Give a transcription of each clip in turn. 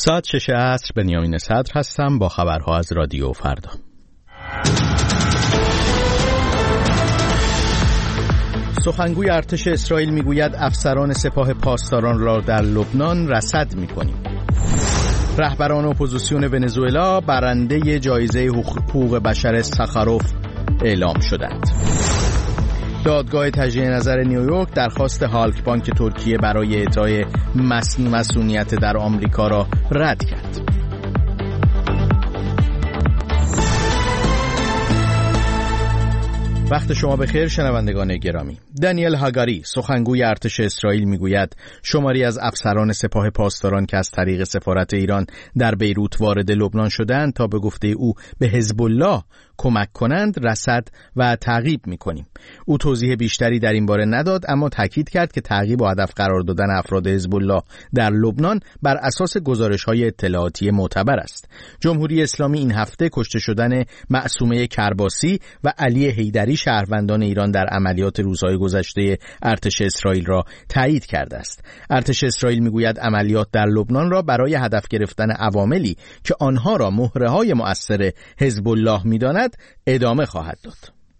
ساعت 6 عصر بنیامین صدر هستم با خبرها از رادیو فردا. سخنگوی ارتش اسرائیل میگوید افسران سپاه پاسداران را در لبنان رصد می‌کنیم. رهبران اپوزیسیون ونزوئلا برنده جایزه حقوق بشر ساخاروف اعلام شدند. دادگاه تجدید نظر نیویورک درخواست هالک بانک ترکیه برای اعطای مصونیت در آمریکا را رد کرد. وقت شما بخیر شنوندگان گرامی. دانیل هاگاری سخنگوی ارتش اسرائیل میگوید شماری از افسران سپاه پاسداران که از طریق سفارت ایران در بیروت وارد لبنان شدند تا به گفته او به حزب الله کمک کنند رصد و تعقیب می‌کنیم. او توضیح بیشتری در این باره نداد، اما تاکید کرد که تعقیب و هدف قرار دادن افراد حزب الله در لبنان بر اساس گزارش‌های اطلاعاتی معتبر است. جمهوری اسلامی این هفته کشته شدن معصومه کرباسی و علی حیدری شهروندان ایران در عملیات روزهای گذشته ارتش اسرائیل را تایید کرده است. ارتش اسرائیل میگوید عملیات در لبنان را برای هدف گرفتن عواملی که آنها را مهره‌های مؤثر حزب الله می‌داند ادامه خواهد داد.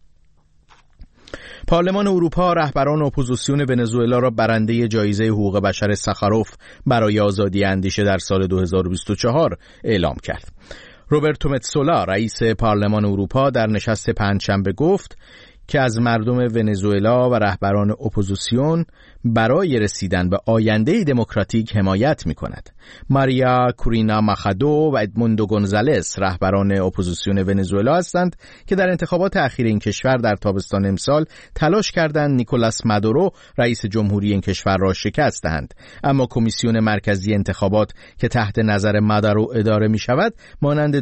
پارلمان اروپا رهبران اپوزیسیون ونزوئلا را برنده جایزه حقوق بشر ساخاروف برای آزادی اندیشه در سال 2024 اعلام کرد. روبرتو متسولا رئیس پارلمان اروپا در نشست پنجشنبه گفت که از مردم ونزوئلا و رهبران اپوزیسیون برای رسیدن به آینده دموکراتیک حمایت می‌کند. ماریا کورینا ماخادو و ادموندو گونزالس رهبران اپوزیسیون ونزوئلا هستند که در انتخابات اخیر این کشور در تابستان امسال تلاش کردند نیکولاس مادورو رئیس جمهوری این کشور را شکست دهند، اما کمیسیون مرکزی انتخابات که تحت نظر مادورو اداره می‌شود مانند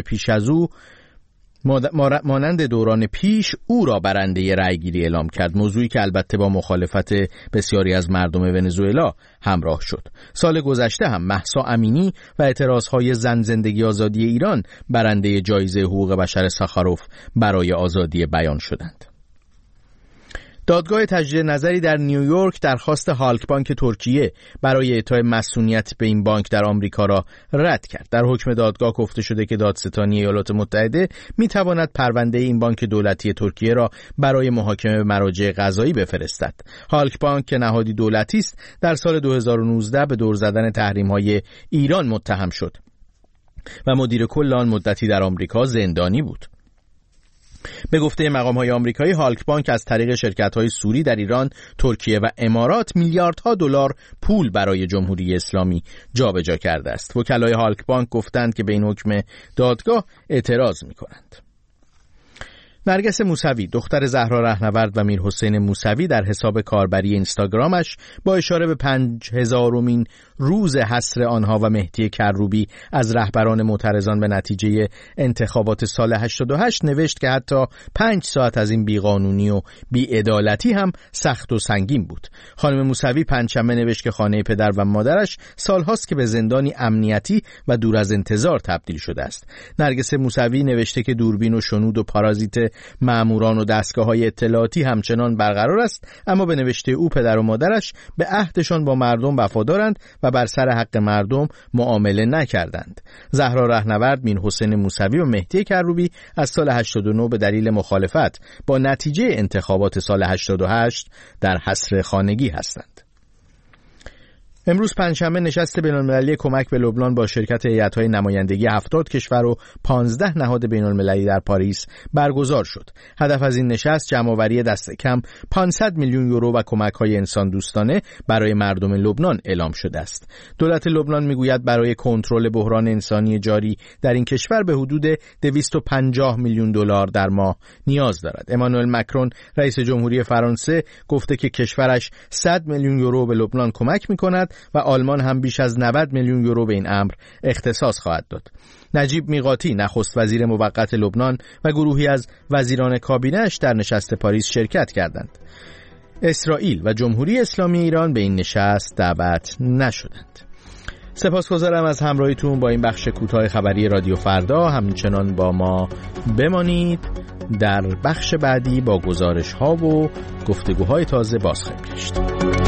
دوران پیش او را برنده رأیگیری اعلام کرد، موضوعی که البته با مخالفت بسیاری از مردم ونزوئلا همراه شد. سال گذشته هم مهسا امینی و اعتراضهای زن زندگی آزادی ایران برنده جایزه حقوق بشر ساخاروف برای آزادی بیان شدند. دادگاه تجدید نظری در نیویورک درخواست هالک بانک ترکیه برای اعطای مصونیت به این بانک در آمریکا را رد کرد. در حکم دادگاه گفته شده که دادستانی ایالات متحده می‌تواند پرونده این بانک دولتی ترکیه را برای محاکمه به مراجع قضایی بفرستد. هالک بانک که نهادی دولتی است در سال 2019 به دور زدن تحریم‌های ایران متهم شد و مدیر کل آن مدتی در آمریکا زندانی بود. به گفته مقام‌های آمریکایی هالک بانک از طریق شرکت‌های سوری در ایران، ترکیه و امارات میلیاردها دلار پول برای جمهوری اسلامی جابجا کرده است. وکلای هالک بانک گفتند که به این حکم دادگاه اعتراض می‌کنند. نرگس موسوی دختر زهرا رهنورد و میرحسین موسوی در حساب کاربری اینستاگرامش با اشاره به 5000مین روز حصر آنها و مهدی کروبی از رهبران معترضان به نتیجه انتخابات سال 88 نوشت که حتی 5 ساعت از این بیقانونی و بی‌عدالتی هم سخت و سنگین بود. خانم موسوی پنجشنبه نوشت که خانه پدر و مادرش سالهاست که به زندانی امنیتی و دور از انتظار تبدیل شده است. نرگس موسوی نوشته که دوربین و شنود و پارازیت ماموران و دستگاه‌های اطلاعاتی همچنان برقرار است، اما به نوشته او پدر و مادرش به عهدشان با مردم وفادارند و بر سر حق مردم معامله نکردند. زهرا رهنورد، میرحسین موسوی و مهدی کروبی از سال 89 به دلیل مخالفت با نتیجه انتخابات سال 88 در حصر خانگی هستند. امروز پنجشنبه نشست بین‌المللی کمک به لبنان با شرکت هیئت‌های نمایندگی 70 کشور و 15 نهاد بین‌المللی در پاریس برگزار شد. هدف از این نشست جمع‌آوری دست کم 500 میلیون یورو و کمک‌های انسان دوستانه برای مردم لبنان اعلام شده است. دولت لبنان میگوید برای کنترل بحران انسانی جاری در این کشور به حدود 250 میلیون دلار در ماه نیاز دارد. امانوئل مکرون رئیس جمهوری فرانسه گفته که کشورش 100 میلیون یورو به لبنان کمک می‌کند و آلمان هم بیش از 90 میلیون یورو به این امر اختصاص خواهد داد. نجیب میقاتی نخست وزیر موقت لبنان و گروهی از وزیران کابینه‌اش در نشست پاریس شرکت کردند. اسرائیل و جمهوری اسلامی ایران به این نشست دعوت نشدند. سپاسگزارم از همراهیتون با این بخش کوتاه خبری رادیو فردا. همچنان با ما بمانید. در بخش بعدی با گزارش‌ها و گفتگوهای تازه باز خواهیم گشت.